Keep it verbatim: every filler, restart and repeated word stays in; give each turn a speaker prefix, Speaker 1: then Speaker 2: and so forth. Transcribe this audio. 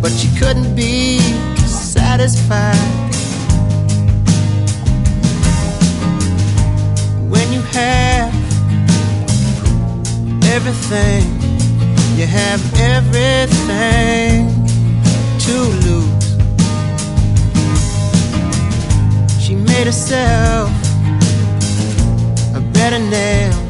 Speaker 1: but she couldn't be satisfied. When you have everything, you have everything to lose. She made herself a better nail